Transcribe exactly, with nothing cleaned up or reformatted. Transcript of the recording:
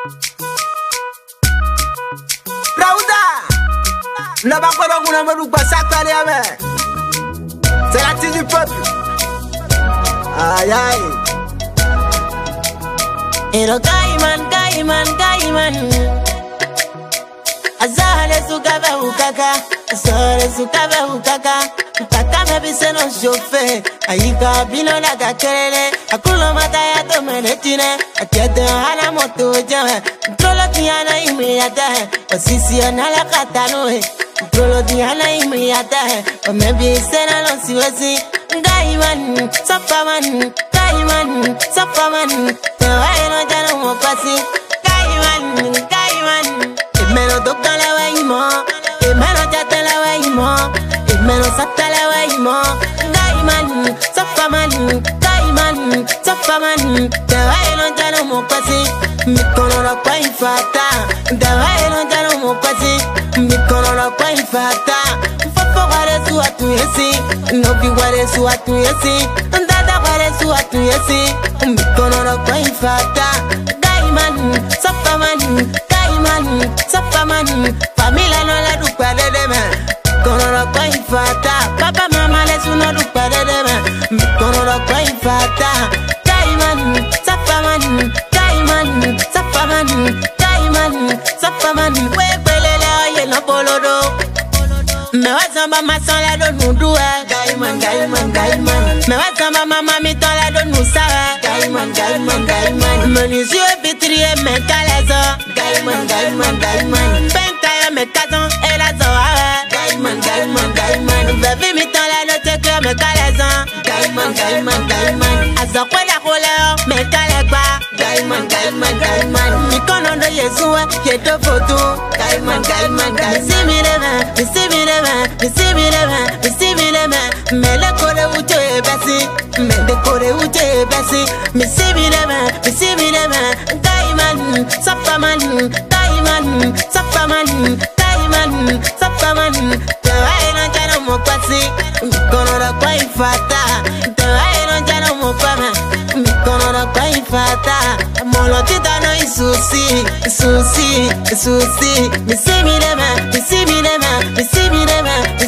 Rauda, n'a pas quoi d'en avoir ou pas ça t'allait avec. C'est la tire du peuple. Aïe aïe. Ero Kaiman, Kaiman, Kaiman. Azale sukava ukaka, azale sukava ukaka. Kaka mebise no shofe, ayika bilo na gakelele. Akulo mataya to menetine, akete hala moto jame. Trolo tiana imiyata, osisi anala katanoe. Trolo tiana imiyata, omebise na no siwesi. Kaiman, sapaman, Kaiman, sapaman. Tewaino jano mokasi, Kaiman, Kaiman. Imeno toka la waimo, imeno jata la waimo, imeno sata la waimo. Kaiman, sapaman, Kaiman, sapaman. Tewaino jano mokasi, mikono la kwa infata. Tewaino jano mokasi, mikono la kwa infata. Fofo wale su atu yesi, nobi wale su atu yesi. Ndada wale su atu yesi, mikono la kwa infata. Kaiman, sapaman, Kaiman, sapaman. Familia no la dupa de deme, mikono la kwa infata. Papa mama le su no dupa de deme, mikono la kwa infata. Kaiman, sapaman, Kaiman, sapaman, Kaiman, sapaman. We pelele oye no polodo. Me wasamba masala do nuduwe. Kaiman, Kaiman, Kaiman. Me wasamba mama mi tola do nusawe. Kaiman, Kaiman, Kaiman. Menuisier vitrie me kalezo. Kaiman, Kaiman, Kaiman. Penkaye me kazon e la zoawe. Kaiman, Kaiman, Kaiman. Vevi mi tola do teke me kalezo. Kaiman, Kaiman, Kaiman. Azokwe la koleo me kalekwa. Kaiman, Kaiman, Kaiman. Mikono do yesuwe yeto foto. Kaiman, Kaiman, Kaiman. Misi mi leve, misi mi leve. Missy me lema, missy me lema. Me le kore uche besi, me le kore uche besi. Missy me lema, missy me lema. Kaiman, sapaman, Kaiman, sapaman, Kaiman, sapaman. Te vaina jano mokwasi, mikono la kwa infata. Te vaina jano mokwama, mikono la kwa infata. Molo titano isusi, isusi, isusi. Missy me lema, missy me lema, missy me lema.